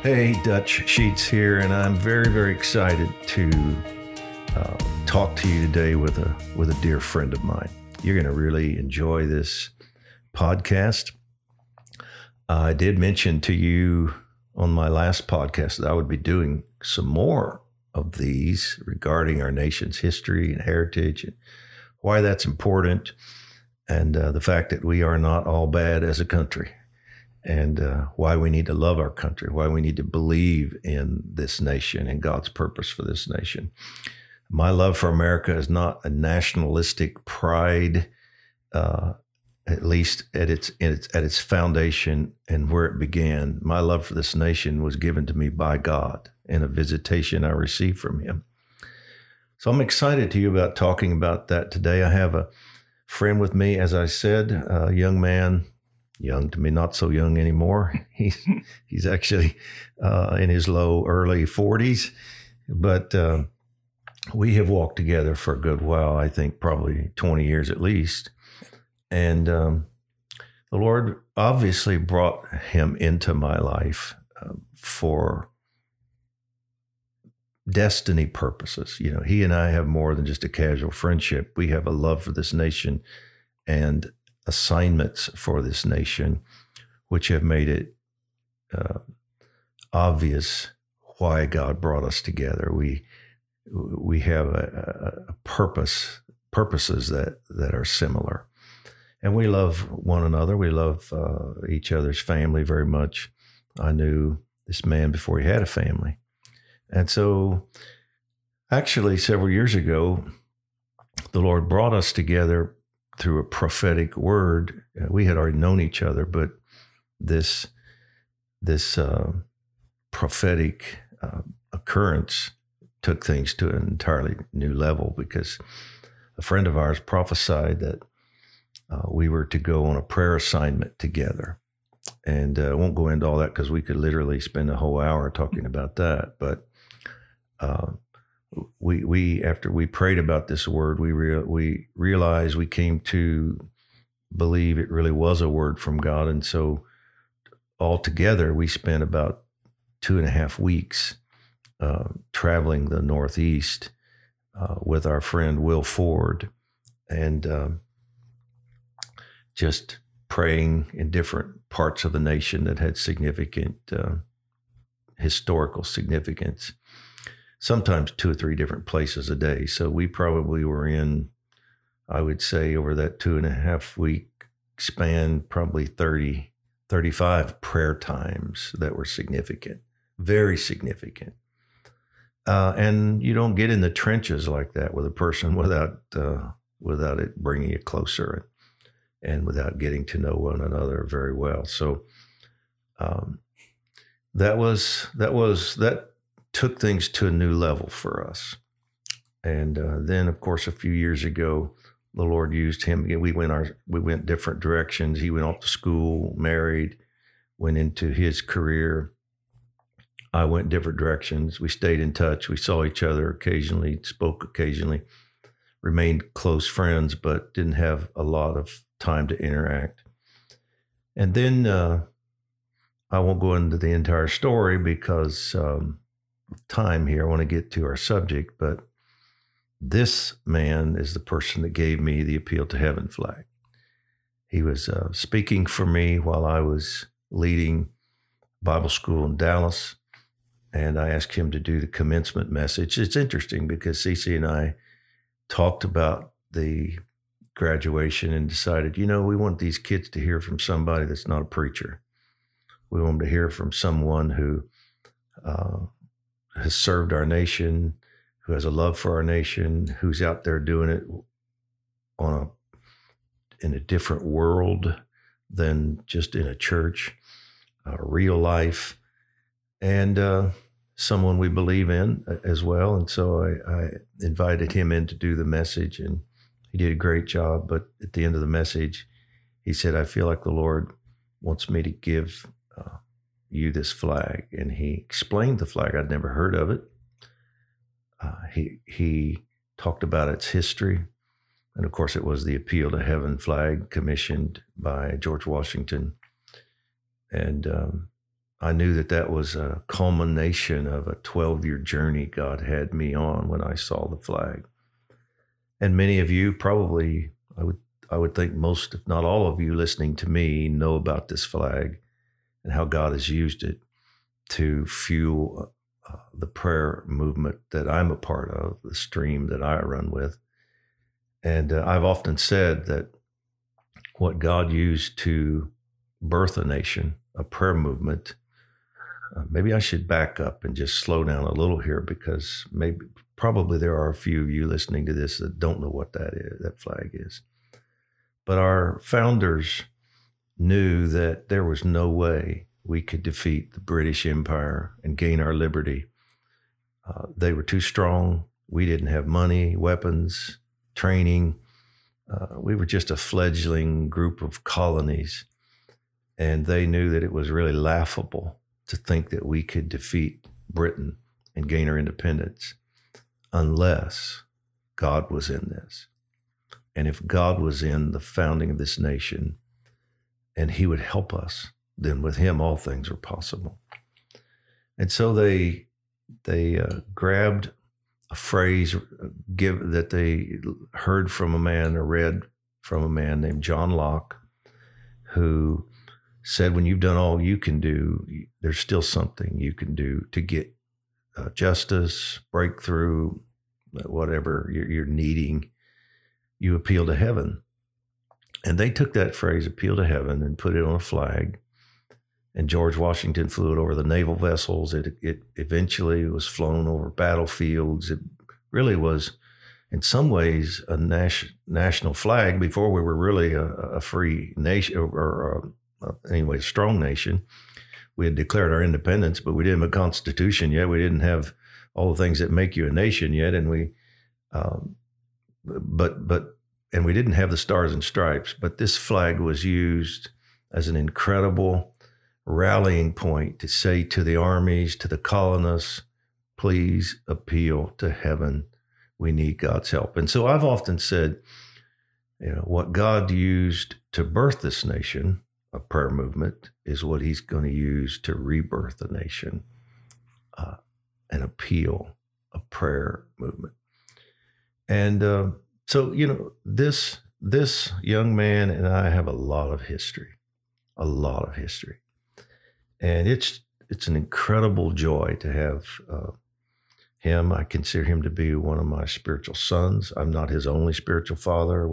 Hey, Dutch Sheets here, and I'm very, very excited to talk to you today with a dear friend of mine. You're going to really enjoy this podcast. I did mention to you on my last podcast that I would be doing some more of these regarding our nation's history and heritage and why that's important, and the fact that we are not all bad as a country. And why we need to love our country, why we need to believe in this nation and God's purpose for this nation. My love for America is not a nationalistic pride, at least at its foundation and where it began. My love for this nation was given to me by God in a visitation I received from Him. So I'm excited to you about talking about that today. I have a friend with me, as I said, a young man. Young to me, not so young anymore. He's actually in his early 40s, but we have walked together for a good while. I think probably 20 years at least. And the Lord obviously brought him into my life for destiny purposes. You know, he and I have more than just a casual friendship. We have a love for this nation and assignments for this nation, which have made it obvious why God brought us together. We have a purposes that are similar, and we love one another. We love each other's family very much. I knew this man before he had a family, and so actually several years ago, the Lord brought us together through a prophetic word. We had already known each other, but this prophetic occurrence took things to an entirely new level, because a friend of ours prophesied that we were to go on a prayer assignment together. And I won't go into all that because we could literally spend a whole hour talking about that. But we after we prayed about this word, we realized, we came to believe it really was a word from God. And so altogether, we spent about 2.5 weeks traveling the Northeast with our friend Will Ford, and just praying in different parts of the nation that had significant historical significance. Sometimes 2 or 3 different places a day. So we probably were in, I would say, over that 2.5 week span, probably 30, 35 prayer times that were significant, very significant. And you don't get in the trenches like that with a person without it bringing you closer and without getting to know one another very well. So that took things to a new level for us. And then, of course, a few years ago, the Lord used him again. We went different directions. He went off to school, married, went into his career. I went different directions. We stayed in touch. We saw each other occasionally, spoke occasionally, remained close friends, but didn't have a lot of time to interact. And then I won't go into the entire story because time here. I want to get to our subject, but this man is the person that gave me the Appeal to Heaven flag. He was speaking for me while I was leading Bible school in Dallas, and I asked him to do the commencement message. It's interesting because Cece and I talked about the graduation and decided, we want these kids to hear from somebody that's not a preacher. We want them to hear from someone who has served our nation, who has a love for our nation, who's out there doing it in a different world than just in a church, real life, and someone we believe in as well. And so I invited him in to do the message, and he did a great job. But at the end of the message, he said, I feel like the Lord wants me to give you this flag. And he explained the flag. I'd never heard of it. He talked about its history. And of course, it was the Appeal to Heaven flag commissioned by George Washington. And I knew that that was a culmination of a 12-year journey God had me on when I saw the flag. And many of you probably, I would think most, if not all of you listening to me, know about this flag and how God has used it to fuel the prayer movement that I'm a part of, the stream that I run with. And I've often said that what God used to birth a nation, a prayer movement, maybe I should back up and just slow down a little here, because probably there are a few of you listening to this that don't know what that flag is. But our founders knew that there was no way we could defeat the British Empire and gain our liberty. They were too strong. We didn't have money, weapons, training. We were just a fledgling group of colonies. And they knew that it was really laughable to think that we could defeat Britain and gain our independence unless God was in this. And if God was in the founding of this nation and he would help us, then with him all things are possible. And so they grabbed a phrase that they heard from a man or read from a man named John Locke, who said, when you've done all you can do, there's still something you can do to get justice, breakthrough, whatever you're needing. You appeal to heaven. And they took that phrase, appeal to heaven, and put it on a flag. And George Washington flew it over the naval vessels. It eventually was flown over battlefields. It really was, in some ways, a national flag before we were really a free nation, or anyway, a strong nation. We had declared our independence, but we didn't have a constitution yet. We didn't have all the things that make you a nation yet. And we, and we didn't have the stars and stripes, but this flag was used as an incredible rallying point to say to the armies, to the colonists, please appeal to heaven. We need God's help. And so I've often said, what God used to birth this nation, a prayer movement, is what he's going to use to rebirth the nation, an appeal, a prayer movement. And so, this young man and I have a lot of history. And it's an incredible joy to have him. I consider him to be one of my spiritual sons. I'm not his only spiritual father.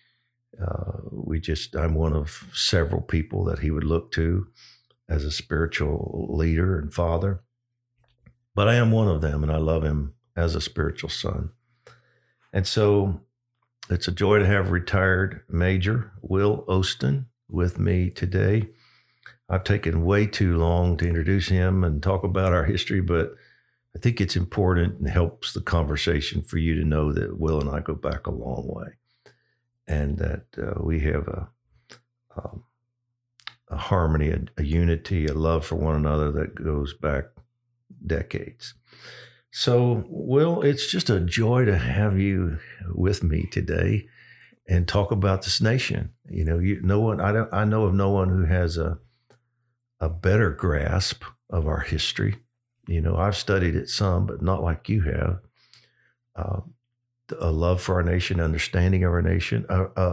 I'm one of several people that he would look to as a spiritual leader and father. But I am one of them, and I love him as a spiritual son. And so it's a joy to have retired Major Will Osteen with me today. I've taken way too long to introduce him and talk about our history, but I think it's important and helps the conversation for you to know that Will and I go back a long way, and that we have a harmony, a unity, a love for one another that goes back decades. So, Will, it's just a joy to have you with me today and talk about this nation. I know of no one who has a better grasp of our history. I've studied it some, but not like you have. A love for our nation, understanding of our nation,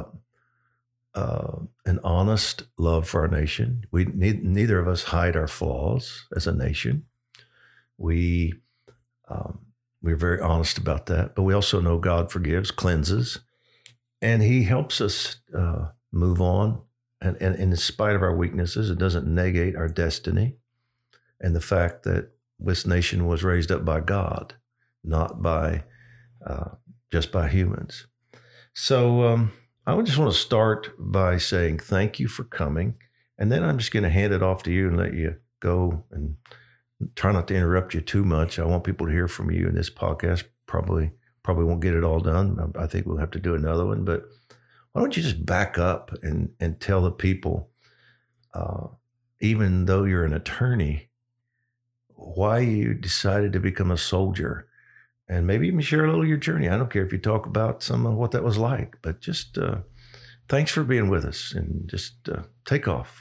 an honest love for our nation. Neither of us hide our flaws as a nation. We're very honest about that, but we also know God forgives, cleanses, and he helps us move on. And in spite of our weaknesses, it doesn't negate our destiny and the fact that this nation was raised up by God, not by just by humans. So I just want to start by saying thank you for coming, and then I'm just going to hand it off to you and let you go, and try not to interrupt you too much. I want people to hear from you in this podcast. Probably won't get it all done. I think we'll have to do another one, but why don't you just back up and tell the people, even though you're an attorney, why you decided to become a soldier, and maybe even share a little of your journey. I don't care if you talk about some of what that was like, but just thanks for being with us, and just take off.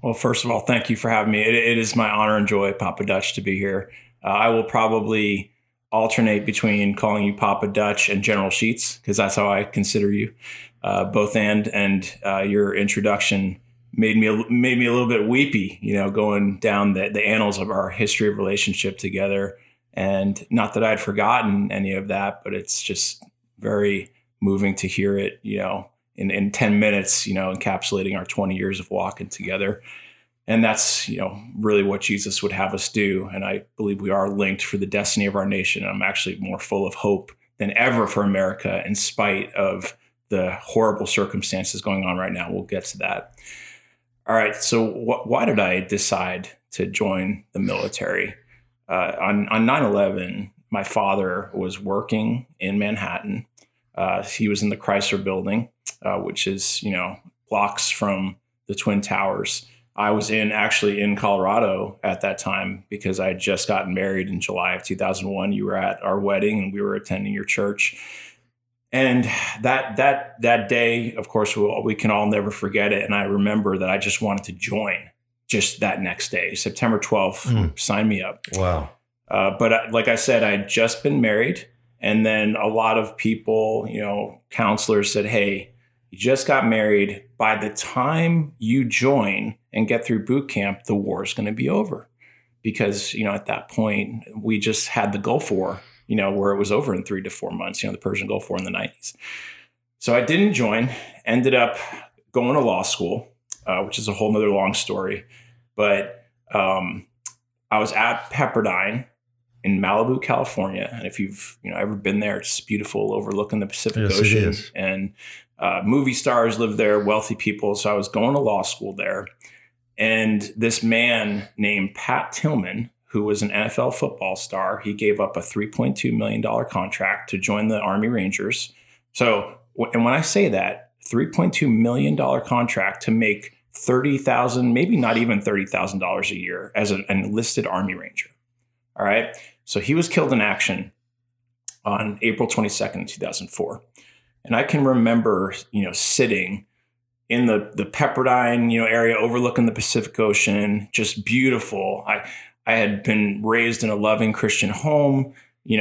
Well, first of all, thank you for having me. It is my honor and joy, Papa Dutch, to be here. I will probably alternate between calling you Papa Dutch and General Sheets, because that's how I consider you, both and your introduction made me a little bit weepy, going down the annals of our history of relationship together. And not that I'd forgotten any of that, but it's just very moving to hear it, in 10 minutes, encapsulating our 20 years of walking together. And that's, really what Jesus would have us do. And I believe we are linked for the destiny of our nation. I'm actually more full of hope than ever for America, in spite of the horrible circumstances going on right now. We'll get to that. All right. So why did I decide to join the military? On 9/11, my father was working in Manhattan. He was in the Chrysler Building, which is, blocks from the Twin Towers. I was actually in Colorado at that time because I had just gotten married in July of 2001. You were at our wedding and we were attending your church. And that day, of course, we can all never forget it. And I remember that I just wanted to join just that next day, September 12th, sign me up. Wow. But like I said, I had just been married. And then a lot of people, counselors said, hey, you just got married. By the time you join and get through boot camp, the war is going to be over. Because, at that point, we just had the Gulf War, where it was over in 3 to 4 months, the Persian Gulf War in the 90s. So I didn't join, ended up going to law school, which is a whole nother long story. But I was at Pepperdine in Malibu, California. And if you've ever been there, it's beautiful, overlooking the Pacific Ocean. It is. And movie stars live there, wealthy people. So I was going to law school there. And this man named Pat Tillman, who was an NFL football star, he gave up a $3.2 million contract to join the Army Rangers. So, and when I say that, $3.2 million contract to make $30,000, maybe not even $30,000 a year as an enlisted Army Ranger. All right. So he was killed in action on April 22nd, 2004. And I can remember, sitting in the Pepperdine, area overlooking the Pacific Ocean, just beautiful. I had been raised in a loving Christian home,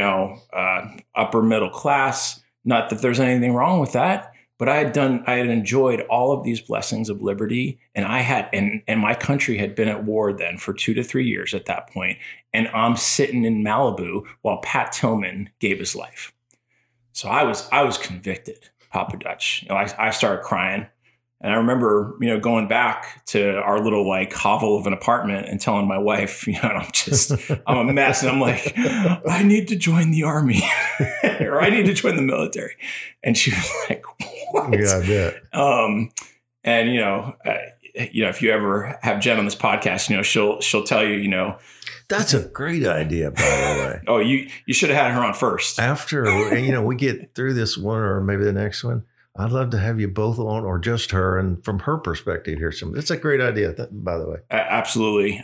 upper middle class. Not that there's anything wrong with that, but I had enjoyed all of these blessings of liberty, and and my country had been at war then for 2 to 3 years at that point. And I'm sitting in Malibu while Pat Tillman gave his life. So I was convicted, Papa Dutch. I started crying. And I remember, going back to our little hovel of an apartment and telling my wife, I'm a mess. And I'm like, I need to join the Army or I need to join the military. And she was like, what? Yeah, I bet. And, if you ever have Jen on this podcast, she'll tell you, that's a great idea, by the way. Oh, you should have had her on first. After, we get through this one or maybe the next one, I'd love to have you both on or just her. And from her perspective, hear some. It's a great idea, by the way. Absolutely.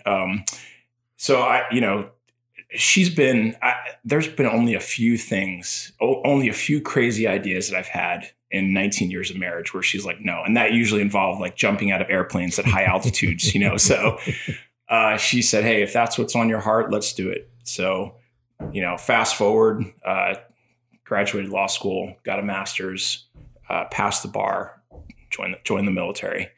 So there's been only a few things, only a few crazy ideas that I've had in 19 years of marriage where she's like, no. And that usually involved jumping out of airplanes at high altitudes, So she said, hey, if that's what's on your heart, let's do it. So, fast forward, graduated law school, got a master's, passed the bar, joined the military.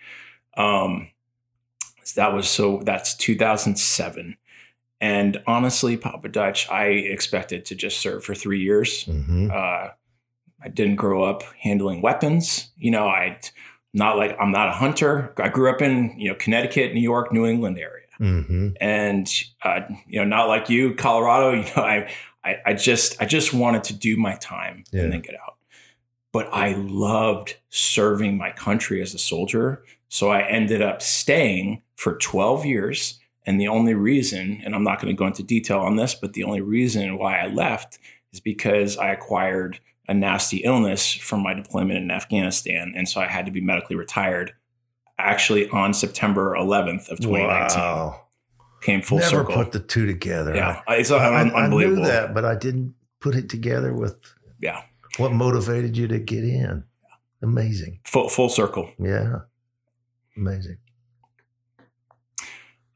That's 2007. And honestly, Papa Dutch, I expected to just serve for 3 years. Mm-hmm. I didn't grow up handling weapons. I'm not a hunter. I grew up in, Connecticut, New York, New England area. Mm-hmm. And, not like you, Colorado, I just wanted to do my time and then get out. But I loved serving my country as a soldier. So I ended up staying for 12 years. And the only reason, and I'm not going to go into detail on this, but the only reason why I left is because I acquired a nasty illness from my deployment in Afghanistan. And so I had to be medically retired actually on September 11th of 2019. Wow. Came full circle. Never put the two together. Yeah. It's unbelievable. I knew that, but I didn't put it together with what motivated you to get in. Amazing. Full circle. Yeah. Amazing.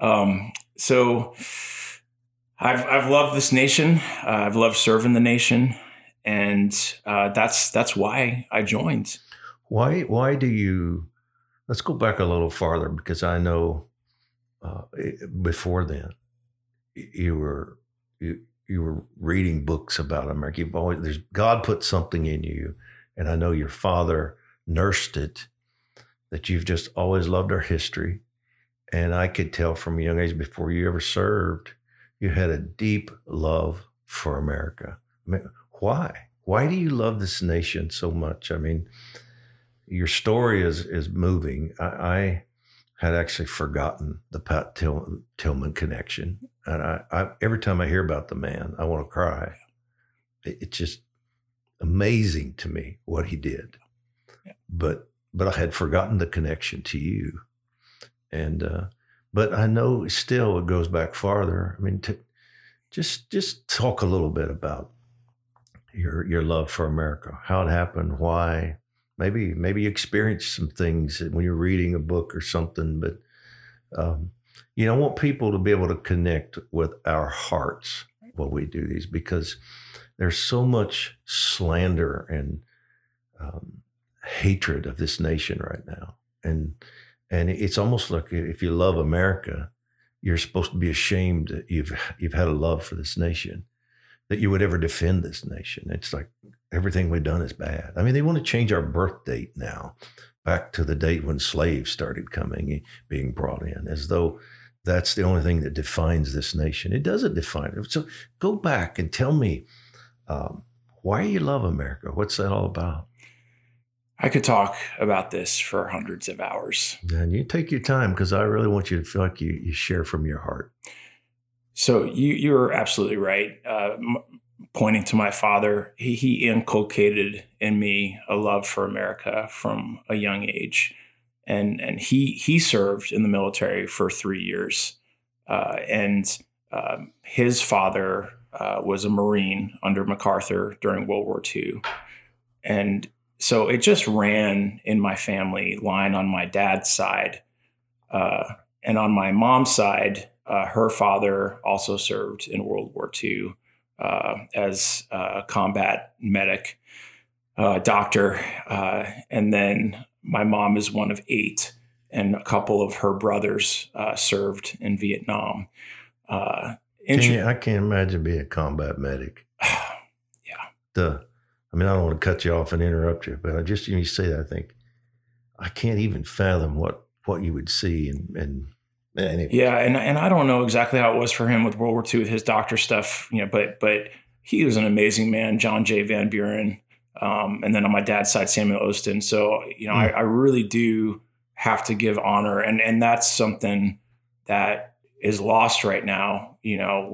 So I've loved this nation. I've loved serving the nation, and that's why I joined. Why do you? Let's go back a little farther, because I know before then you were reading books about America. You've always God put something in you, and I know your father nursed it, that you've just always loved our history. And I could tell from a young age, before you ever served, you had a deep love for America. I mean, why? Why do you love this nation so much? I mean, your story is moving. I had actually forgotten the Pat Tillman connection. And I every time I hear about the man, I want to cry. It's just amazing to me what he did. Yeah. But I had forgotten the connection to you. And but I know still it goes back farther. I mean, just talk a little bit about your love for America, how it happened, why. Maybe you experienced some things when you're reading a book or something. But I want people to be able to connect with our hearts while we do these, because there's so much slander and hatred of this nation right now, and it's almost like if you love America, you're supposed to be ashamed that you've had a love for this nation, that you would ever defend this nation. It's like everything we've done is bad. I mean, they want to change our birth date now back to the date when slaves started being brought in, as though that's the only thing that defines this nation. It doesn't define it. So go back and tell me why you love America. What's that all about? I could talk about this for hundreds of hours. And you take your time, because I really want you to feel like you share from your heart. So you're absolutely right. Pointing to my father, he inculcated in me a love for America from a young age. And he served in the military for 3 years. His father was a Marine under MacArthur during World War II. And so it just ran in my family line on my dad's side. And on my mom's side, her father also served in World War II as a combat medic, doctor. And then my mom is one of 8, and a couple of her brothers served in Vietnam. I can't imagine being a combat medic. Yeah. I don't want to cut you off and interrupt you, but you say that, I think I can't even fathom what you would see. And anyway. Yeah, and I don't know exactly how it was for him with World War II with his doctor stuff, but he was an amazing man, John J. Van Buren. And then on my dad's side, Samuel Ostin. So, I really do have to give honor. And that's something that is lost right now, even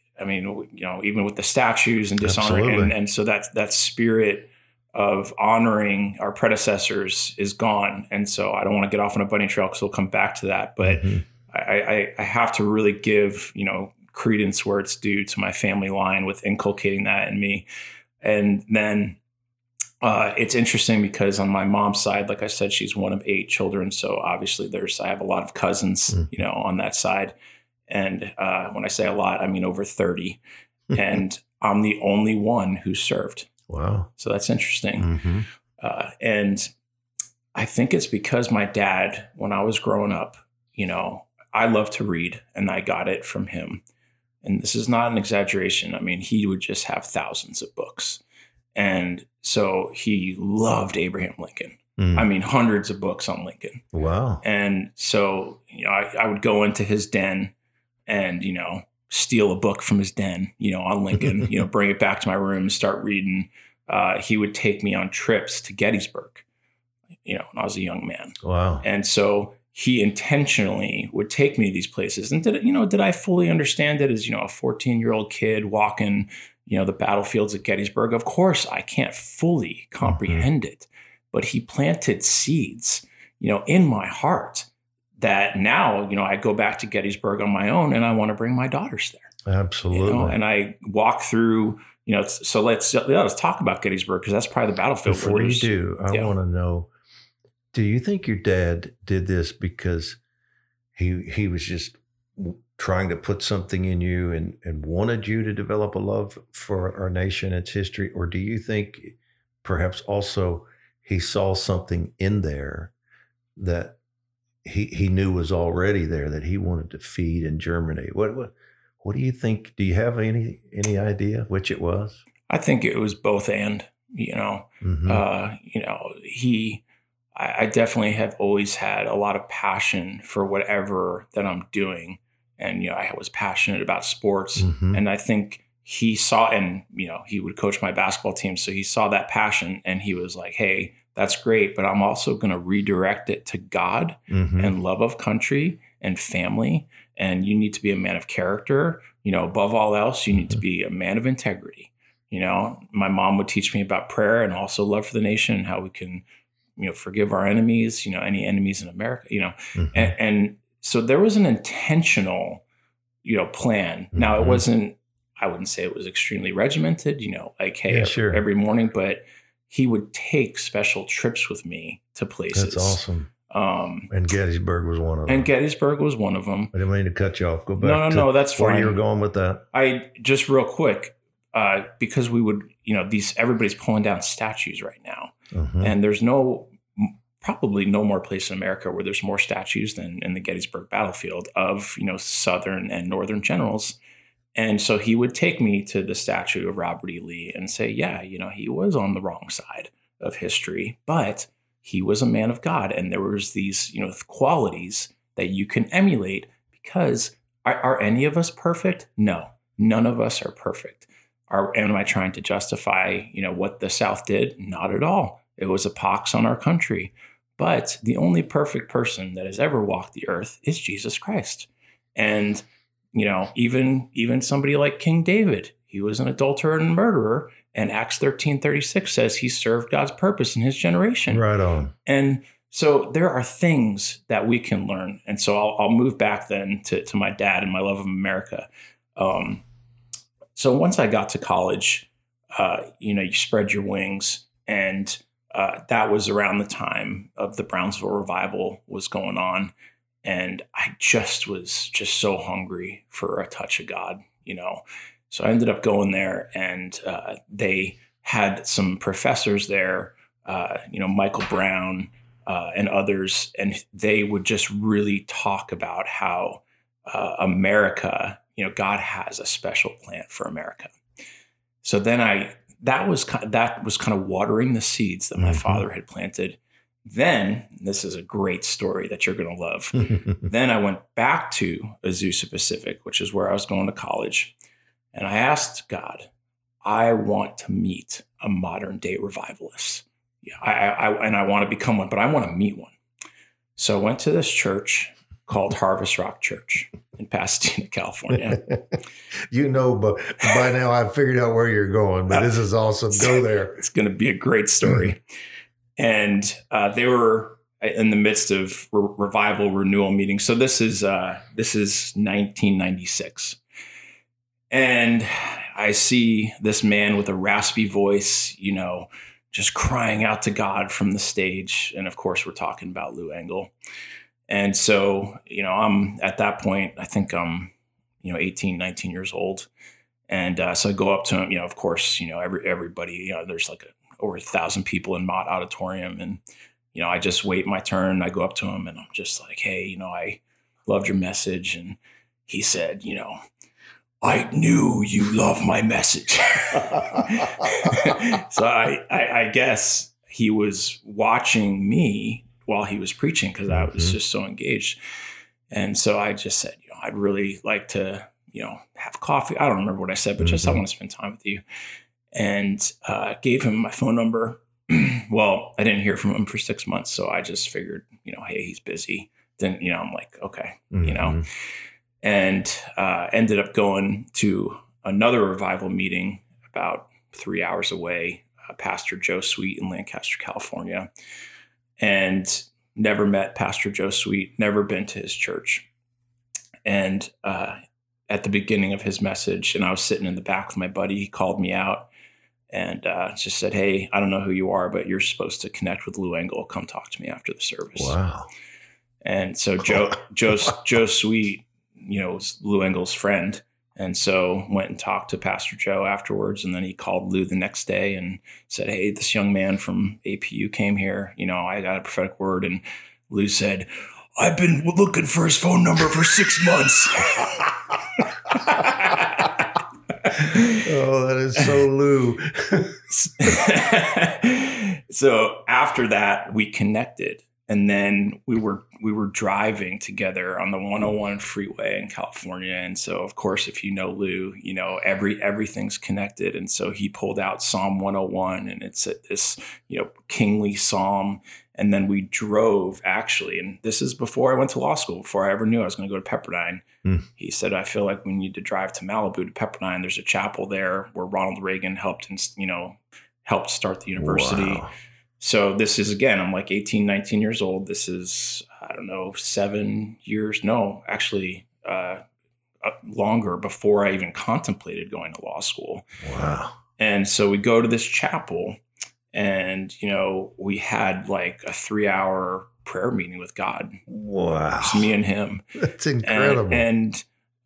with the statues and dishonoring. And so that spirit of honoring our predecessors is gone. And so I don't want to get off on a bunny trail, because we'll come back to that. But I have to really give, credence where it's due to my family line with inculcating that in me. And then it's interesting because on my mom's side, like I said, she's one of 8 children. So obviously I have a lot of cousins, on that side. And when I say a lot, I mean over 30. And I'm the only one who served. Wow. So that's interesting. And I think it's because my dad, when I was growing up, I loved to read, and I got it from him. And this is not an exaggeration. I mean, he would just have thousands of books. And so he loved Abraham Lincoln. I mean, hundreds of books on Lincoln. Wow. And so, I would go into his den and, steal a book from his den, on Lincoln, bring it back to my room and start reading. He would take me on trips to Gettysburg, when I was a young man. Wow. And so he intentionally would take me to these places. And did I fully understand it as, a 14-year-old kid walking, the battlefields at Gettysburg? Of course, I can't fully comprehend it, but he planted seeds, in my heart that now, I go back to Gettysburg on my own, and I want to bring my daughters there. Absolutely. And I walk through, so let's talk about Gettysburg, because that's probably the battlefield. Before you do, I want to know, do you think your dad did this because he was just trying to put something in you and wanted you to develop a love for our nation, its history? Or do you think perhaps also he saw something in there that he knew was already there that he wanted to feed and germinate? What do you think? Do you have any idea which it was? I think it was both and, Mm-hmm. I definitely have always had a lot of passion for whatever that I'm doing. And, I was passionate about sports. Mm-hmm. And I think he saw, and, he would coach my basketball team. So he saw that passion and he was like, hey, that's great, but I'm also going to redirect it to God Mm-hmm. and love of country and family. And you need to be a man of character. Above all else, you need to be a man of integrity. My mom would teach me about prayer and also love for the nation and how we can, forgive our enemies, any enemies in America, Mm-hmm. and so there was an intentional, plan. Mm-hmm. Now I wouldn't say it was extremely regimented, like, hey, Yeah, sure. every morning, but he would take special trips with me to places. That's awesome. And Gettysburg was one of them. And Gettysburg was one of them. I didn't mean to cut you off. Go back. No, that's fine. Where you were going with that? I just real quick, because we would, everybody's pulling down statues right now. Mm-hmm. And there's probably no more place in America where there's more statues than in the Gettysburg battlefield of, Southern and Northern generals. And so he would take me to the statue of Robert E. Lee and say, yeah, he was on the wrong side of history, but he was a man of God. And there was these, qualities that you can emulate because are any of us perfect? No, none of us are perfect. Am I trying to justify, what the South did? Not at all. It was a pox on our country. But the only perfect person that has ever walked the earth is Jesus Christ. And, even somebody like King David, he was an adulterer and murderer. And Acts 13:36 says he served God's purpose in his generation. Right on. And so there are things that we can learn. And so I'll move back then to my dad and my love of America. So once I got to college, you spread your wings, and that was around the time of the Brownsville revival was going on. And I was so hungry for a touch of God, So I ended up going there, and they had some professors there, Michael Brown and others, and they would just really talk about how America, God has a special plan for America. So then that was kind of watering the seeds that my Mm-hmm. father had planted. Then, this is a great story that you're going to love. Then I went back to Azusa Pacific, which is where I was going to college. And I asked God, I want to meet a modern day revivalist. Yeah, I want to become one, but I want to meet one. So I went to this church called Harvest Rock Church in Pasadena, California. But by now I've figured out where you're going, but this is awesome. Go there. It's going to be a great story. And they were in the midst of revival renewal meetings. So this is 1996. And I see this man with a raspy voice, just crying out to God from the stage. And of course, we're talking about Lou Engle. And so, I'm at that point, I think I'm, 18, 19 years old. And so I go up to him, of course, everybody, there's like over 1,000 people in Mott Auditorium. And, I just wait my turn. I go up to him and I'm just like, hey, I loved your message. And he said, I knew you love my message. So I guess he was watching me while he was preaching because I was just so engaged. And so I just said, I'd really like to, have coffee. I don't remember what I said, but just I want to spend time with you. And gave him my phone number. Well, I didn't hear from him for 6 months. So I just figured, hey, he's busy. Then, I'm like, okay, and ended up going to another revival meeting about 3 hours away, Pastor Joe Sweet in Lancaster, California. And never met Pastor Joe Sweet, never been to his church. And at the beginning of his message, and I was sitting in the back with my buddy, he called me out and just said, hey, I don't know who you are, but you're supposed to connect with Lou Engle. Come talk to me after the service. Wow. And so Joe Sweet was Lou Engle's friend. And so went and talked to Pastor Joe afterwards. And then he called Lou the next day and said, hey, this young man from APU came here. I got a prophetic word. And Lou said, I've been looking for his phone number for 6 months. Oh, that is so Lou. So after that, we connected. And then we were driving together on the 101 freeway in California. And so, of course, if you know Lou, everything's connected. And so he pulled out Psalm 101, and it's this, kingly psalm. And then we drove, actually, and this is before I went to law school, before I ever knew I was going to go to Pepperdine. He said, I feel like we need to drive to Malibu to Pepperdine. There's a chapel there where Ronald Reagan helped start the university. Wow. So this is, again, I'm like 18, 19 years old. This is, 7 years. No, actually longer before I even contemplated going to law school. Wow. And so we go to this chapel, and, we had like a 3-hour prayer meeting with God. Wow. Just me and him. That's incredible. And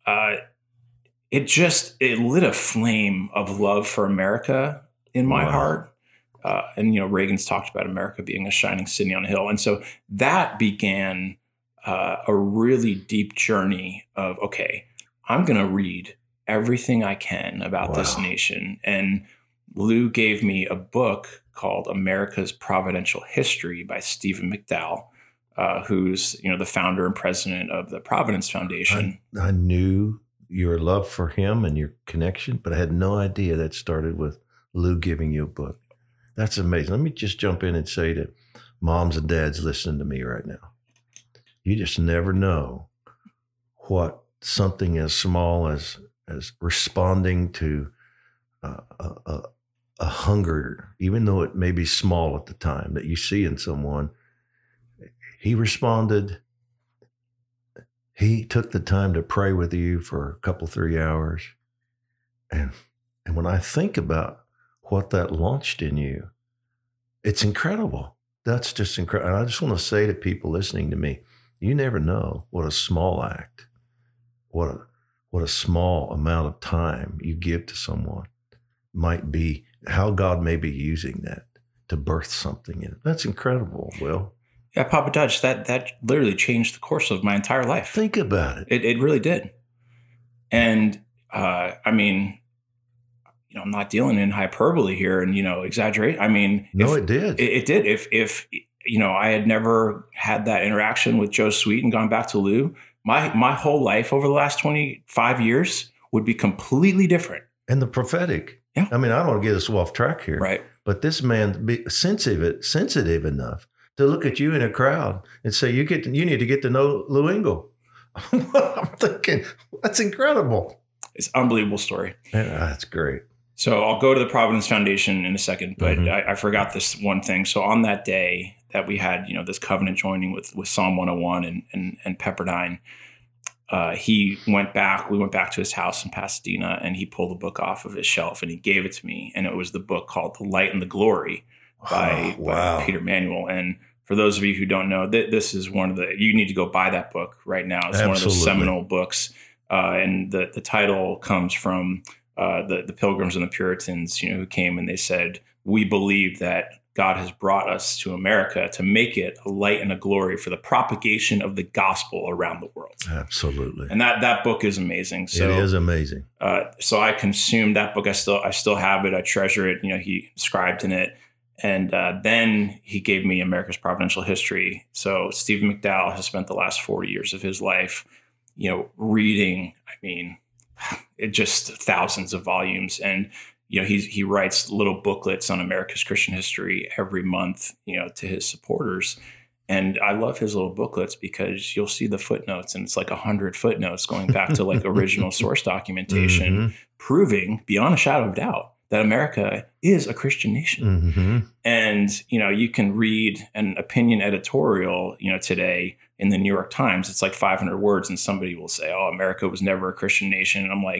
it lit a flame of love for America in my heart. And Reagan's talked about America being a shining city on a hill. And so that began a really deep journey of, okay, I'm going to read everything I can about this nation. And Lou gave me a book called America's Providential History by Stephen McDowell, who's, the founder and president of the Providence Foundation. I knew your love for him and your connection, but I had no idea that started with Lou giving you a book. That's amazing. Let me just jump in and say to moms and dads listening to me right now, you just never know what something as small as responding to a hunger, even though it may be small at the time, that you see in someone. He responded. He took the time to pray with you for a couple, 3 hours. And when I think about what that launched in you, it's incredible. That's just incredible. And I just want to say to people listening to me, you never know what a small act, what a small amount of time you give to someone might be, how God may be using that to birth something in it. That's incredible, Will. Yeah, Papa Dutch, that literally changed the course of my entire life. Think about it. It really did. And I'm not dealing in hyperbole here and, exaggerate. It did. It did. If I had never had that interaction with Joe Sweet and gone back to Lou, my whole life over the last 25 years would be completely different. And the prophetic. Yeah. I don't want to get us off track here. Right. But this man be sensitive enough to look at you in a crowd and say, you need to get to know Lou Engle. I'm thinking, that's incredible. It's an unbelievable story. That's great. So I'll go to the Providence Foundation in a second, but I forgot this one thing. So on that day that we had, this covenant joining with Psalm 101 and Pepperdine, we went back to his house in Pasadena, and he pulled a book off of his shelf and he gave it to me. And it was the book called The Light and the Glory by Peter Manuel. And for those of you who don't know, this is you need to go buy that book right now. It's one of those seminal books. And the title comes from the Pilgrims and the Puritans, who came and they said, we believe that God has brought us to America to make it a light and a glory for the propagation of the gospel around the world. Absolutely. And that book is amazing. So, it is amazing. So I consumed that book. I still have it. I treasure it. He inscribed in it. And then he gave me America's Providential History. So Stephen McDowell has spent the last 40 years of his life, reading, it just thousands of volumes. And, he writes little booklets on America's Christian history every month, to his supporters. And I love his little booklets because you'll see the footnotes, and it's like 100 footnotes going back to like original source documentation, proving beyond a shadow of doubt that America is a Christian nation. And, you can read an opinion editorial, today in the New York Times. It's like 500 words, and somebody will say, oh, America was never a Christian nation. And I'm like,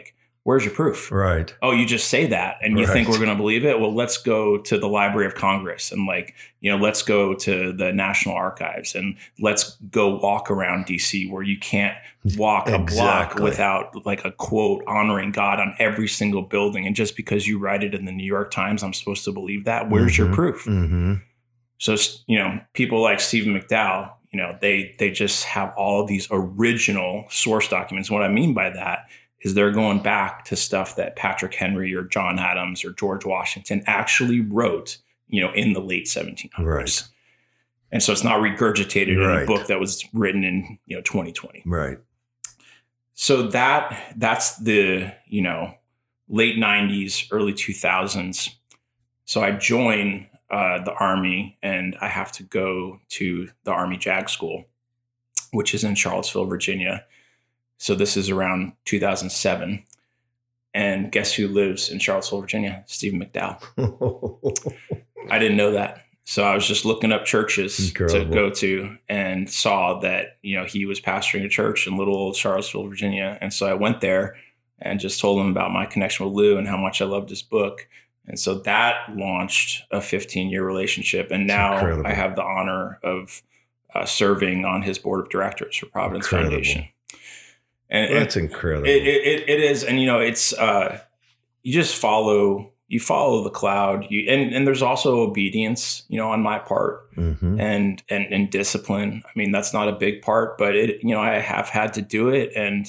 Where's your proof? Right. Oh, you just say that and you think we're going to believe it? Well, let's go to the Library of Congress and let's go to the National Archives and let's go walk around DC where you can't walk a block without like a quote honoring God on every single building. And just because you write it in the New York Times, I'm supposed to believe that. Where's your proof? Mm-hmm. So, people like Stephen McDowell, they just have all of these original source documents. What I mean by that is they're going back to stuff that Patrick Henry or John Adams or George Washington actually wrote, in the late 1700s. Right. And so it's not regurgitated in a book that was written in, 2020. Right. So that's the, late 90s, early 2000s. So I join the Army and I have to go to the Army JAG School, which is in Charlottesville, Virginia. So this is around 2007. And guess who lives in Charlottesville, Virginia? Stephen McDowell. I didn't know that. So I was just looking up churches to go to and saw that, he was pastoring a church in little old Charlottesville, Virginia. And so I went there and just told him about my connection with Lou and how much I loved his book. And so that launched a 15-year relationship. And now I have the honor of serving on his board of directors for Providence Foundation. And that's incredible. It is. And, it's you just follow the cloud. And there's also obedience, on my part and discipline. I mean, that's not a big part, but I have had to do it. And,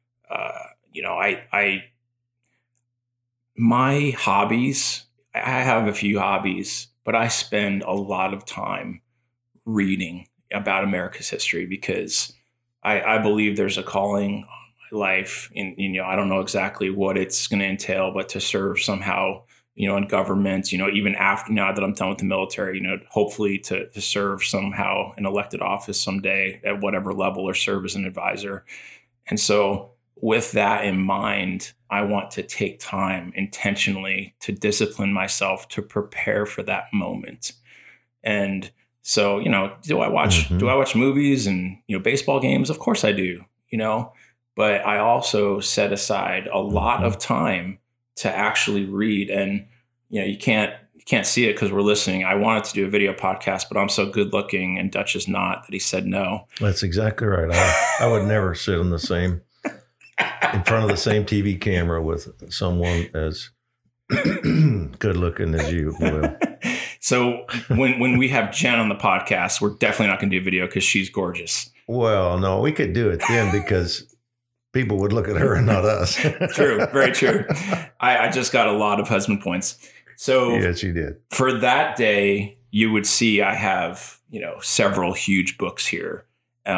my hobbies, I have a few hobbies, but I spend a lot of time reading about America's history because I believe there's a calling on my life. And, I don't know exactly what it's going to entail, but to serve somehow, in government, even after now that I'm done with the military, hopefully to serve somehow in elected office someday at whatever level or serve as an advisor. And so with that in mind, I want to take time intentionally to discipline myself to prepare for that moment. And so, do I watch movies and, baseball games? Of course I do, but I also set aside a lot of time to actually read. And, you can't see it because we're listening. I wanted to do a video podcast, but I'm so good looking and Dutch is not that he said no. That's exactly right. I would never sit in front of the same TV camera with someone as good looking as you, Will. So when we have Jen on the podcast, we're definitely not going to do video because she's gorgeous. Well, no, we could do it then because people would look at her and not us. True. Very true. I just got a lot of husband points. So yes, you did. For that day, you would see I have, several huge books here.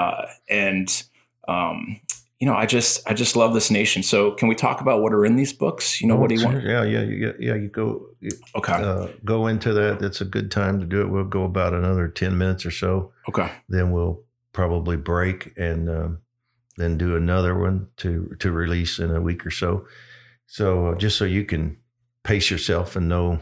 I just love this nation. So can we talk about what are in these books? What do you want? Yeah. You go. Okay. Go into that. It's a good time to do it. We'll go about another 10 minutes or so. Okay. Then we'll probably break and then do another one to release in a week or so. So just so you can pace yourself and know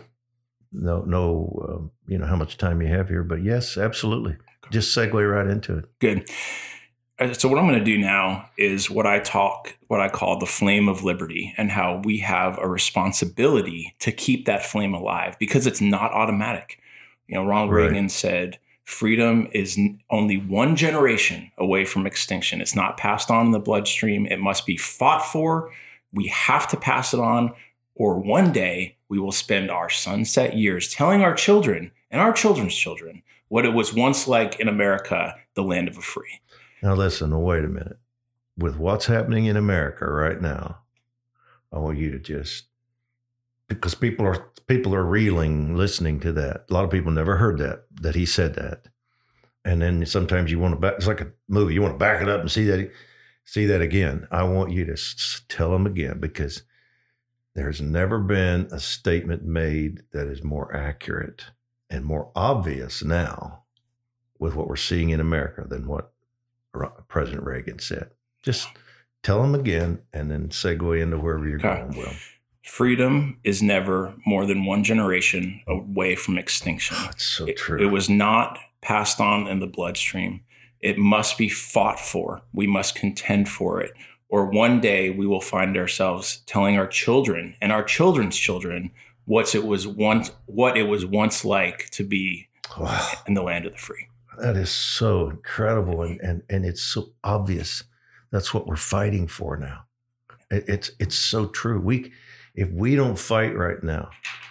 how much time you have here. But yes, absolutely. Just segue right into it. Good. So what I'm going to do now is what I call the flame of liberty and how we have a responsibility to keep that flame alive because it's not automatic. Ronald Reagan said, freedom is only one generation away from extinction. It's not passed on in the bloodstream. It must be fought for. We have to pass it on, or one day we will spend our sunset years telling our children and our children's children what it was once like in America, the land of the free. Now listen, wait a minute. With what's happening in America right now, I want you to because people are reeling listening to that. A lot of people never heard that he said that. And then sometimes you want to it's like a movie. You want to back it up and see that again. I want you to tell them again because there's never been a statement made that is more accurate and more obvious now with what we're seeing in America than what President Reagan said. Just tell them again and then segue into wherever you're going, Will. Freedom is never more than one generation away from extinction. Oh, it's so true. It was not passed on in the bloodstream. It must be fought for. We must contend for it, or one day we will find ourselves telling our children and our children's children what it was once like to be in the land of the free. That is so incredible, and it's so obvious. That's what we're fighting for now. It's so true. If we don't fight right now,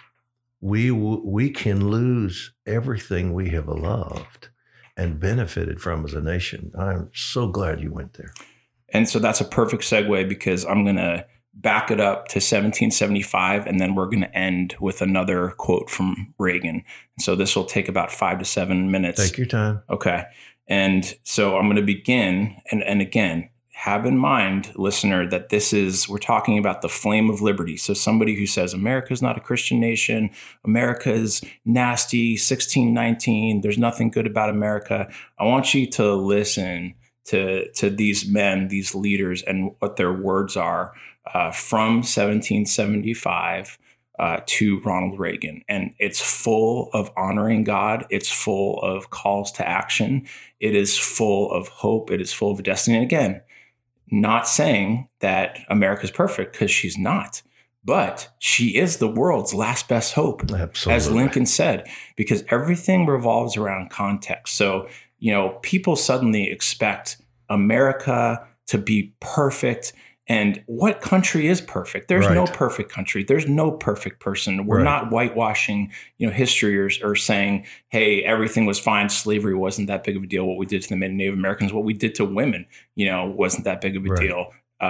we can lose everything we have loved and benefited from as a nation. I'm so glad you went there. And so that's a perfect segue, because I'm going to back it up to 1775, and then we're going to end with another quote from Reagan. And so this will take about 5 to 7 minutes. Take your time. Okay. And so I'm going to begin. And again, have in mind, listener, that we're talking about the flame of liberty. So somebody who says America is not a Christian nation, America is nasty, 1619, there's nothing good about America. I want you to listen to these men, these leaders, and what their words are from 1775 to Ronald Reagan. And it's full of honoring God. It's full of calls to action. It is full of hope. It is full of destiny. And again, not saying that America's perfect, because she's not, but she is the world's last best hope. Absolutely. As Lincoln said, because everything revolves around context. So, people suddenly expect America to be perfect. And what country is perfect? There's no perfect country. There's no perfect person. We're not whitewashing, history or saying, hey, everything was fine. Slavery wasn't that big of a deal. What we did to the Native Americans, what we did to women, wasn't that big of a deal.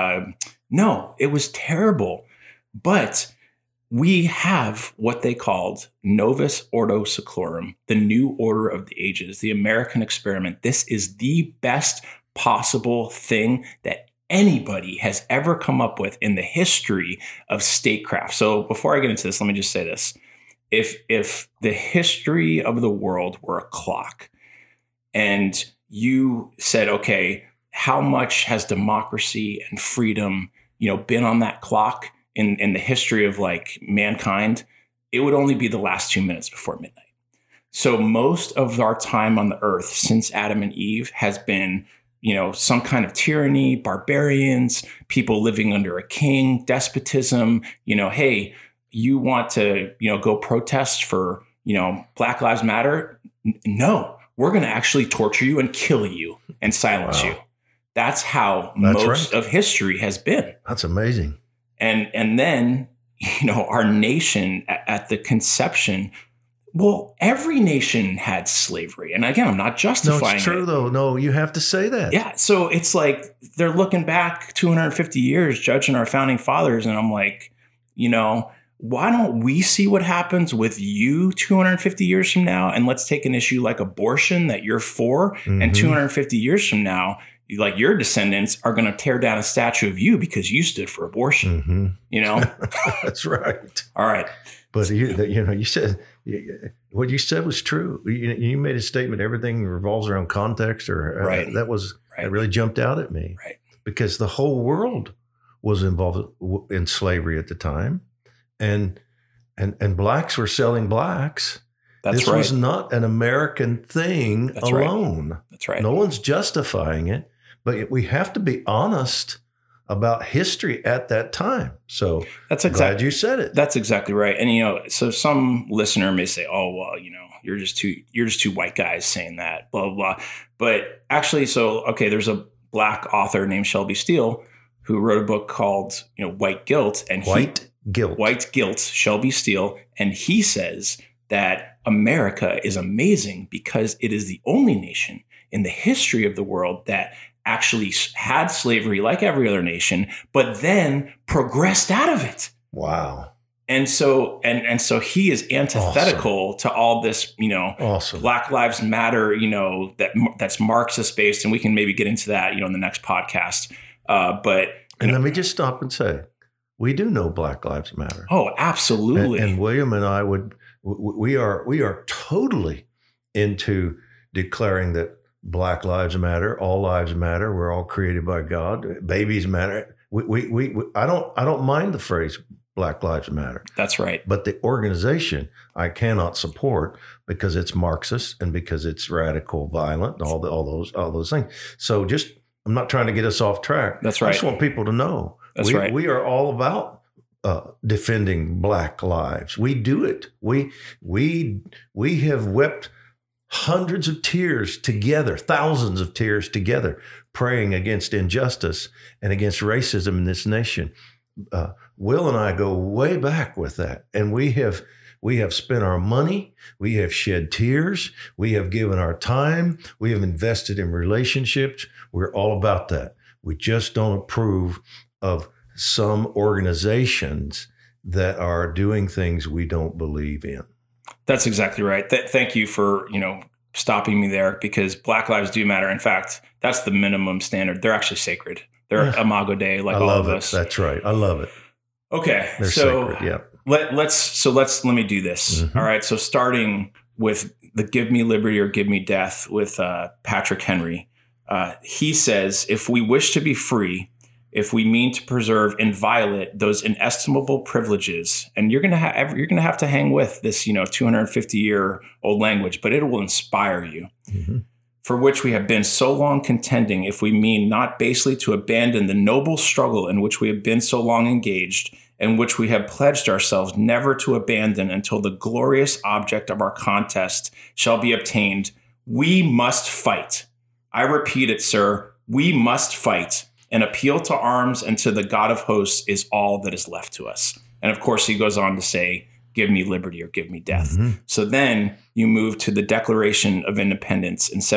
No, it was terrible. But we have what they called Novus Ordo Seclorum, the new order of the ages, the American experiment. This is the best possible thing that anybody has ever come up with in the history of statecraft. So before I get into this, let me just say this. If the history of the world were a clock, and you said, okay, how much has democracy and freedom, been on that clock in the history of mankind, it would only be the last 2 minutes before midnight. So most of our time on the earth since Adam and Eve has been some kind of tyranny, barbarians, people living under a king, despotism. Hey, you want to, go protest for, Black Lives Matter? No, we're going to actually torture you and kill you and silence you. That's how most of history has been. That's amazing. And then, our nation at the conception. Well, every nation had slavery. And again, I'm not justifying it. No, it's true, though. No, you have to say that. Yeah. So it's like they're looking back 250 years, judging our founding fathers. And I'm like, why don't we see what happens with you 250 years from now? And let's take an issue like abortion that you're for. Mm-hmm. And 250 years from now, your descendants are going to tear down a statue of you because you stood for abortion. Mm-hmm. That's right. All right. But you said what you said was true. You made a statement. Everything revolves around context, or that really jumped out at me. Right. Because the whole world was involved in slavery at the time, and blacks were selling blacks. This was not an American thing alone. Right. That's right. No one's justifying it, but we have to be honest about history at that time. So glad you said it. That's exactly right. And, so some listener may say, oh, well, you're just two white guys saying that, blah, blah, blah. But actually, there's a Black author named Shelby Steele who wrote a book called, White Guilt. And White Guilt, Shelby Steele. And he says that America is amazing because it is the only nation in the history of the world that actually had slavery like every other nation, but then progressed out of it. Wow. And so he is antithetical to all this, Black Lives Matter, that's Marxist based. And we can maybe get into that, in the next podcast. But let me just stop and say, we do know Black Lives Matter. Oh, absolutely. And William and I we are totally into declaring that Black lives matter, all lives matter. We're all created by God. Babies matter. I don't mind the phrase Black Lives Matter. That's right. But the organization I cannot support because it's Marxist and because it's radical, violent, and all those things. So just I'm not trying to get us off track. That's right. I just want people to know. That's right. We are all about defending Black lives. We do it. We have wept hundreds of tears together, thousands of tears together, praying against injustice and against racism in this nation. Will and I go way back with that, and we have spent our money, we have shed tears, we have given our time, we have invested in relationships. We're all about that. We just don't approve of some organizations that are doing things we don't believe in. That's exactly right. Thank you for, stopping me there, because Black lives do matter. In fact, that's the minimum standard. They're actually sacred. They're Imago Dei, like all of us. That's right. I love it. Okay. They're sacred. Yeah. Let me do this. Mm-hmm. All right. So starting with the Give Me Liberty or Give Me Death with Patrick Henry, he says, if we wish to be free, if we mean to preserve inviolate those inestimable privileges, and you're gonna have to hang with this 250-year-old language, but it will inspire you. Mm-hmm. For which we have been so long contending, if we mean not basely to abandon the noble struggle in which we have been so long engaged, and which we have pledged ourselves never to abandon until the glorious object of our contest shall be obtained, we must fight. I repeat it, sir, we must fight. An appeal to arms and to the God of hosts is all that is left to us. And of course, he goes on to say, give me liberty or give me death. Mm-hmm. So then you move to the Declaration of Independence in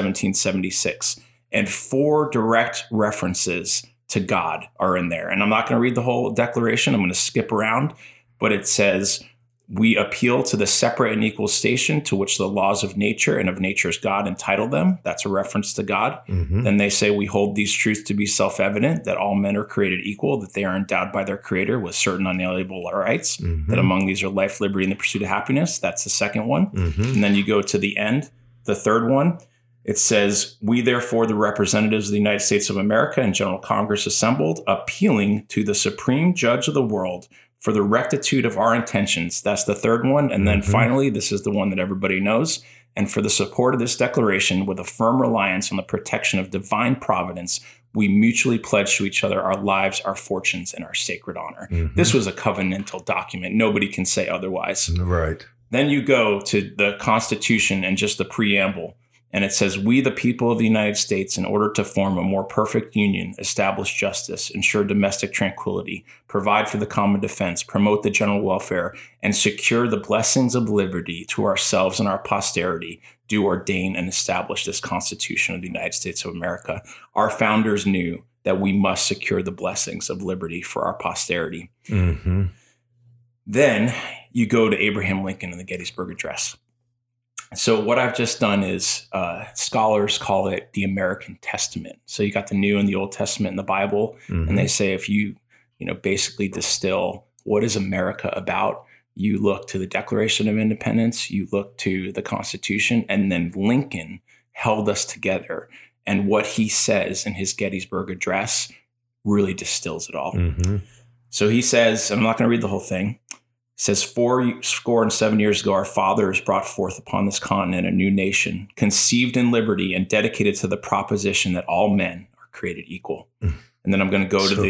1776, and 4 direct references to God are in there. And I'm not going to read the whole declaration. I'm going to skip around, but it says, we appeal to the separate and equal station to which the laws of nature and of nature's God entitle them. That's a reference to God. Mm-hmm. Then they say, we hold these truths to be self-evident, that all men are created equal, that they are endowed by their creator with certain unalienable rights, mm-hmm. that among these are life, liberty, and the pursuit of happiness. That's the second one. Mm-hmm. And then you go to the end, the third one. It says, we therefore, the representatives of the United States of America and General Congress assembled, appealing to the supreme judge of the world for the rectitude of our intentions. That's the third one. And then finally, this is the one that everybody knows. And for the support of this declaration, with a firm reliance on the protection of divine providence, we mutually pledge to each other our lives, our fortunes, and our sacred honor. Mm-hmm. This was a covenantal document. Nobody can say otherwise. Right. Then you go to the Constitution and just the preamble. And it says, we, the people of the United States, in order to form a more perfect union, establish justice, ensure domestic tranquility, provide for the common defense, promote the general welfare, and secure the blessings of liberty to ourselves and our posterity, do ordain and establish this Constitution of the United States of America. Our founders knew that we must secure the blessings of liberty for our posterity. Mm-hmm. Then you go to Abraham Lincoln and the Gettysburg Address. So what I've just done is scholars call it the American Testament. So you got the New and the Old Testament in the Bible, mm-hmm. and they say if you basically distill what is America about, you look to the Declaration of Independence, you look to the Constitution, and then Lincoln held us together. And what he says in his Gettysburg Address really distills it all. Mm-hmm. So he says, and I'm not going to read the whole thing, says 77 years ago, our fathers brought forth upon this continent a new nation, conceived in liberty and dedicated to the proposition that all men are created equal. And then I'm going to go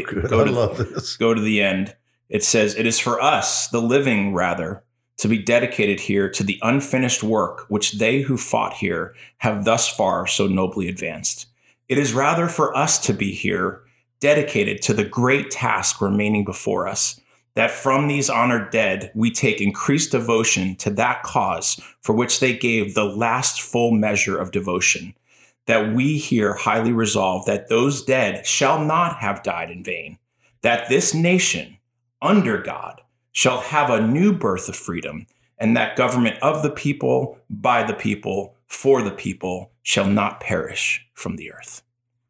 to the end. It says, it is for us, the living rather, to be dedicated here to the unfinished work which they who fought here have thus far so nobly advanced. It is rather for us to be here, dedicated to the great task remaining before us, that from these honored dead, we take increased devotion to that cause for which they gave the last full measure of devotion, that we here highly resolve that those dead shall not have died in vain, that this nation, under God, shall have a new birth of freedom, and that government of the people, by the people, for the people, shall not perish from the earth.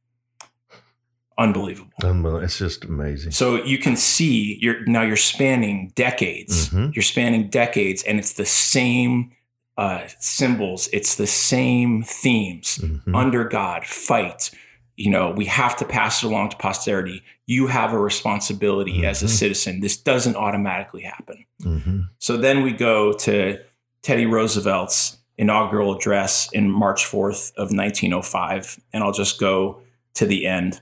Unbelievable. It's just amazing. So you can see you're spanning decades. Mm-hmm. You're spanning decades, and it's the same symbols. It's the same themes. Mm-hmm. Under God, fight. We have to pass it along to posterity. You have a responsibility mm-hmm. as a citizen. This doesn't automatically happen. Mm-hmm. So then we go to Teddy Roosevelt's inaugural address in March 4th of 1905, and I'll just go to the end.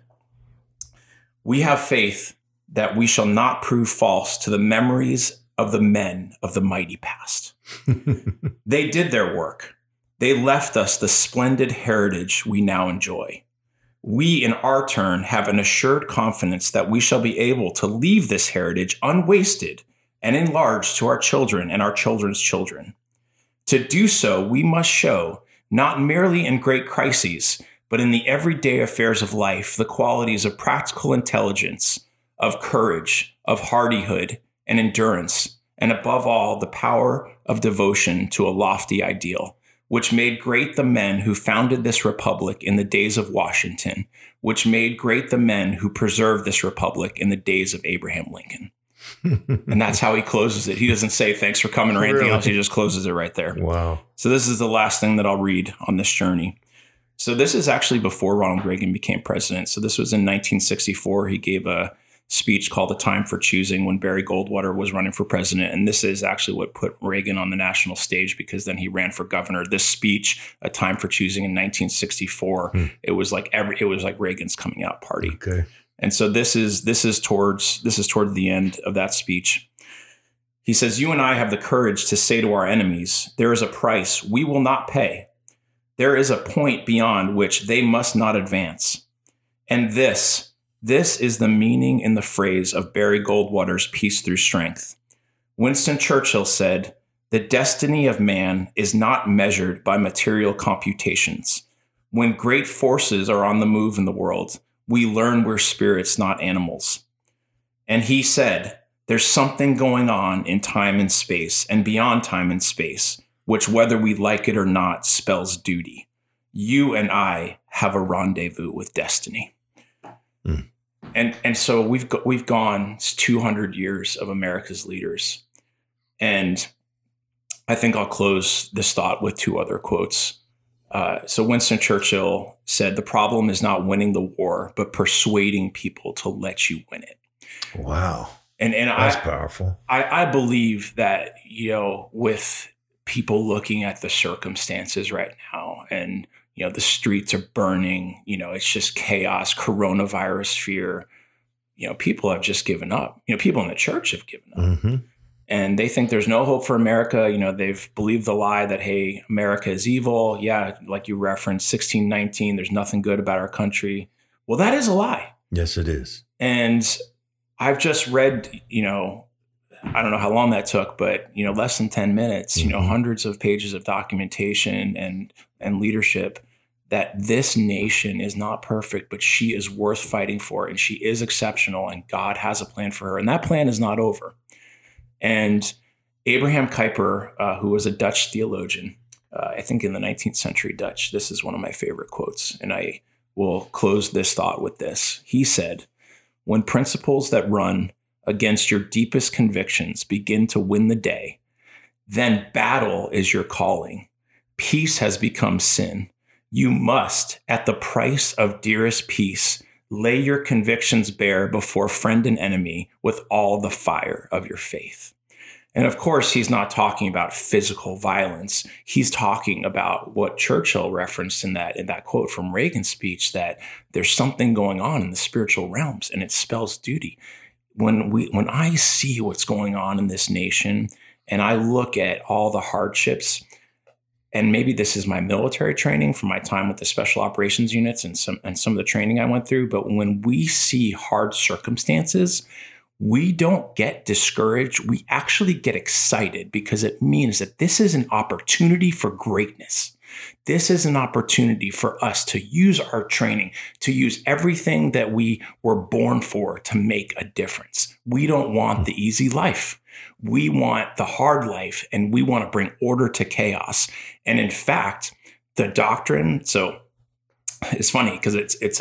We have faith that we shall not prove false to the memories of the men of the mighty past. They did their work. They left us the splendid heritage we now enjoy. We, in our turn, have an assured confidence that we shall be able to leave this heritage unwasted and enlarged to our children and our children's children. To do so, we must show, not merely in great crises, but in the everyday affairs of life, the qualities of practical intelligence, of courage, of hardihood, and endurance, and above all, the power of devotion to a lofty ideal, which made great the men who founded this republic in the days of Washington, which made great the men who preserved this republic in the days of Abraham Lincoln. And that's how he closes it. He doesn't say thanks for coming or anything else. He just closes it right there. Wow. So this is the last thing that I'll read on this journey. So this is actually before Ronald Reagan became president. So this was in 1964. He gave a speech called A Time for Choosing when Barry Goldwater was running for president. And this is actually what put Reagan on the national stage, because then he ran for governor. This speech, A Time for Choosing in 1964, it was like Reagan's coming out party. Okay. And so this is towards the end of that speech. He says, "You and I have the courage to say to our enemies, there is a price we will not pay. There is a point beyond which they must not advance. And this is the meaning in the phrase of Barry Goldwater's Peace Through Strength. Winston Churchill said, 'The destiny of man is not measured by material computations. When great forces are on the move in the world, we learn we're spirits, not animals.' And he said, 'There's something going on in time and space and beyond time and space, which, whether we like it or not, spells duty. You and I have a rendezvous with destiny.'" And so we've gone 200 years of America's leaders. And I think I'll close this thought with two other quotes. So Winston Churchill said, "The problem is not winning the war, but persuading people to let you win it." Wow. And that's powerful. I believe that, with people looking at the circumstances right now, and the streets are burning, it's just chaos, coronavirus fear. People have just given up. People in the church have given up. Mm-hmm. And they think there's no hope for America. They've believed the lie that, hey, America is evil. Yeah, like you referenced, 1619, there's nothing good about our country. Well, that is a lie. Yes, it is. And I've just read, I don't know how long that took, but, less than 10 minutes, hundreds of pages of documentation and leadership, that this nation is not perfect, but she is worth fighting for, and she is exceptional, and God has a plan for her. And that plan is not over. And Abraham Kuyper, who was a Dutch theologian, I think in the 19th century Dutch, this is one of my favorite quotes, and I will close this thought with this. He said, "When principles that run against your deepest convictions begin to win the day, then battle is your calling. Peace has become sin. You must, at the price of dearest peace, lay your convictions bare before friend and enemy with all the fire of your faith." And of course, he's not talking about physical violence. He's talking about what Churchill referenced in that quote from Reagan's speech, that there's something going on in the spiritual realms, and it spells duty. When I see what's going on in this nation, and I look at all the hardships, and maybe this is my military training from my time with the special operations units and some of the training I went through, but when we see hard circumstances, we don't get discouraged. We actually get excited, because it means that this is an opportunity for greatness. This is an opportunity for us to use our training, to use everything that we were born for to make a difference. We don't want the easy life. We want the hard life, and we want to bring order to chaos. And in fact, the doctrine, so it's funny because it's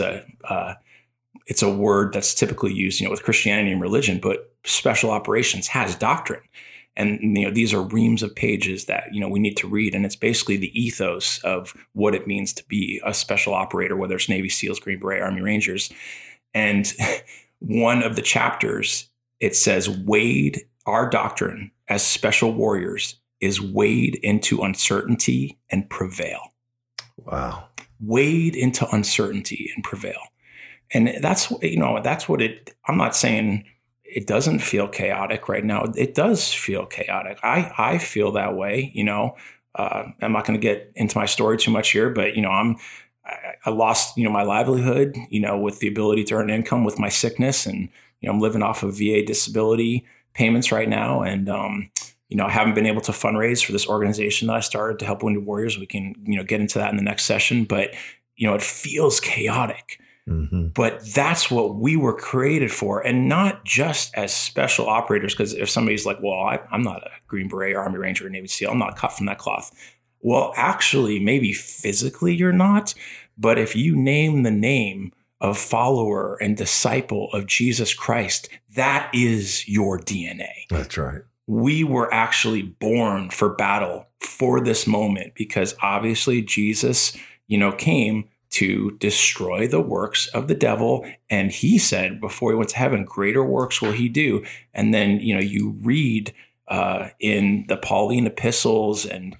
a word that's typically used, with Christianity and religion, but special operations has doctrine. And, these are reams of pages that, we need to read. And it's basically the ethos of what it means to be a special operator, whether it's Navy SEALs, Green Beret, Army Rangers. And one of the chapters, it says, wade, our doctrine as special warriors is wade into uncertainty and prevail. Wow. Wade into uncertainty and prevail. And that's what I'm not saying it doesn't feel chaotic right now. It does feel chaotic. I feel that way. I'm not going to get into my story too much here, but I lost my livelihood, with the ability to earn income with my sickness, and I'm living off of VA disability payments right now, and I haven't been able to fundraise for this organization that I started to help Wounded Warriors. We can get into that in the next session, but it feels chaotic. Mm-hmm. But that's what we were created for, and not just as special operators. Because if somebody's like, well, I'm not a Green Beret, Army Ranger, or Navy SEAL, I'm not cut from that cloth. Well, actually, maybe physically you're not. But if you name the name of follower and disciple of Jesus Christ, that is your DNA. That's right. We were actually born for battle for this moment, because obviously Jesus, came to destroy the works of the devil. And he said before he went to heaven, greater works will he do. And then, you read in the Pauline epistles and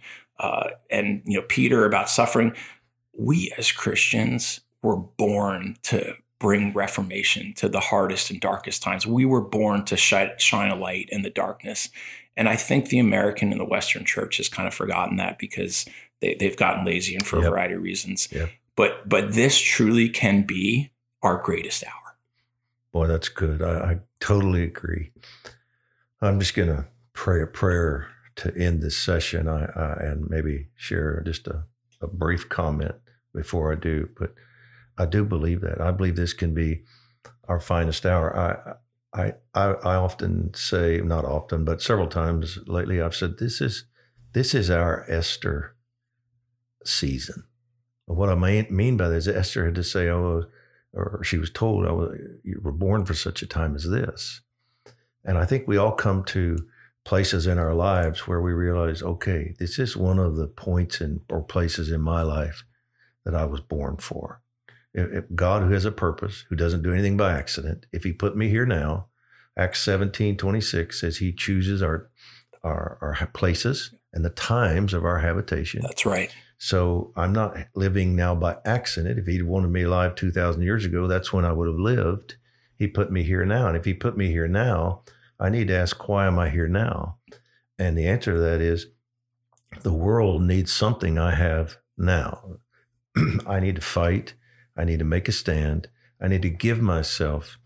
Peter about suffering. We as Christians were born to bring reformation to the hardest and darkest times. We were born to shine a light in the darkness. And I think the American and the Western church has kind of forgotten that, because they've gotten lazy, and for a variety of reasons. Yep. But this truly can be our greatest hour. Boy, that's good. I totally agree. I'm just going to pray a prayer to end this session, and maybe share just a brief comment before I do. But I do believe that. I believe this can be our finest hour. I often say, not often, but several times lately, I've said this is our Esther season. What I mean by that is Esther had to say, or she was told, you were born for such a time as this. And I think we all come to places in our lives where we realize, okay, this is one of the points or places in my life that I was born for. If God, who has a purpose, who doesn't do anything by accident, if he put me here now, Acts 17:26 says he chooses our places and the times of our habitation. That's right. So I'm not living now by accident. If he'd wanted me alive 2,000 years ago, that's when I would have lived. He put me here now. And if he put me here now, I need to ask, why am I here now? And the answer to that is, the world needs something I have now. I need to fight. I need to make a stand. I need to give myself,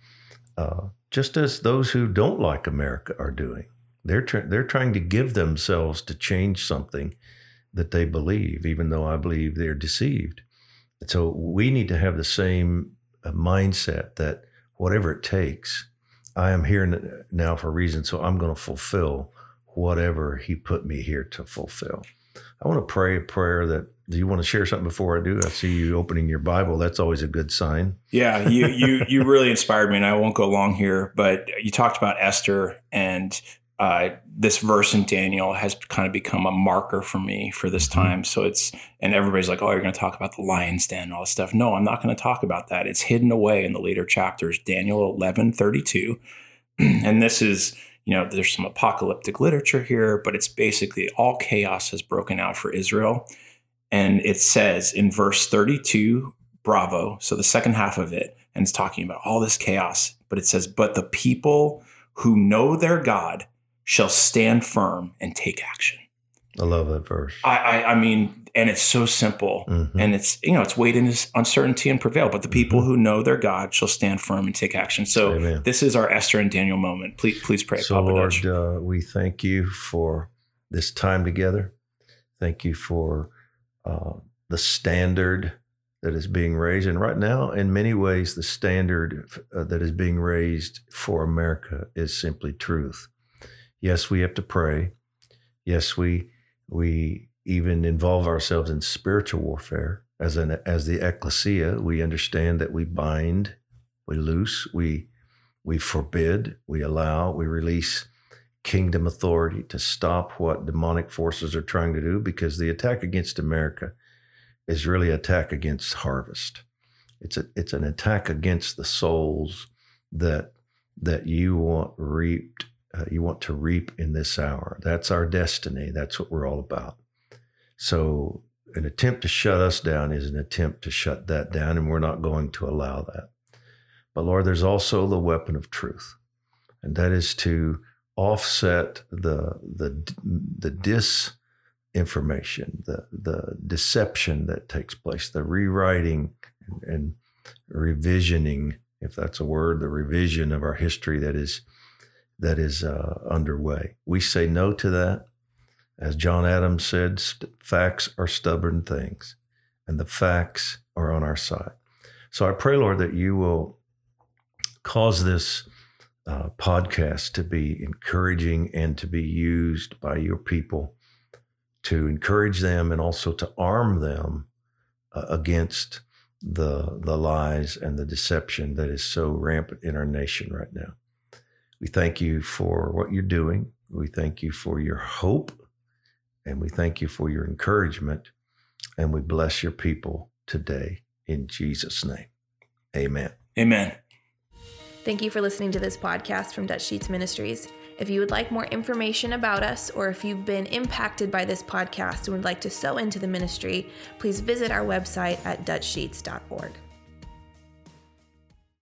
just as those who don't like America are doing. They're trying to give themselves to change something that they believe, even though I believe they're deceived. And so we need to have the same mindset that whatever it takes, I am here now for a reason, so I'm going to fulfill whatever he put me here to fulfill. I want to pray a prayer that, do you want to share something before I do? I see you opening your Bible. That's always a good sign. Yeah, you really inspired me, and I won't go long here, but you talked about Esther, and this verse in Daniel has kind of become a marker for me for this time. So and everybody's like, oh, you're going to talk about the lion's den and all this stuff. No, I'm not going to talk about that. It's hidden away in the later chapters, Daniel 11:32. And this is, there's some apocalyptic literature here, but it's basically all chaos has broken out for Israel. And it says in verse 32, bravo. So the second half of it, and it's talking about all this chaos, but it says, but the people who know their God shall stand firm and take action. I love that verse. I mean, and it's so simple, and it's, it's wait in this uncertainty and prevail, but the people who know their God shall stand firm and take action. So Amen. This is our Esther and Daniel moment. Please pray. So Papa Lord, we thank you for this time together. Thank you for the standard that is being raised. And right now, in many ways, the standard that is being raised for America is simply truth. Yes, we have to pray. Yes, we even involve ourselves in spiritual warfare. As the ecclesia, we understand that we bind, we loose, we forbid, we allow, we release kingdom authority to stop what demonic forces are trying to do, because the attack against America is really an attack against harvest. It's an attack against the souls that you want reaped. You want to reap in this hour. That's our destiny. That's what we're all about. So an attempt to shut us down is an attempt to shut that down, and we're not going to allow that. But Lord, there's also the weapon of truth, and that is to offset the disinformation, the deception that takes place, the rewriting and revisioning, if that's a word, the revision of our history that is underway. We say no to that. As John Adams said, facts are stubborn things, and the facts are on our side. So I pray, Lord, that you will cause this podcast to be encouraging and to be used by your people to encourage them and also to arm them against the lies and the deception that is so rampant in our nation right now. We thank you for what you're doing. We thank you for your hope, and we thank you for your encouragement, and we bless your people today in Jesus' name. Amen. Amen. Thank you for listening to this podcast from Dutch Sheets Ministries. If you would like more information about us, or if you've been impacted by this podcast and would like to sow into the ministry, please visit our website at dutchsheets.org.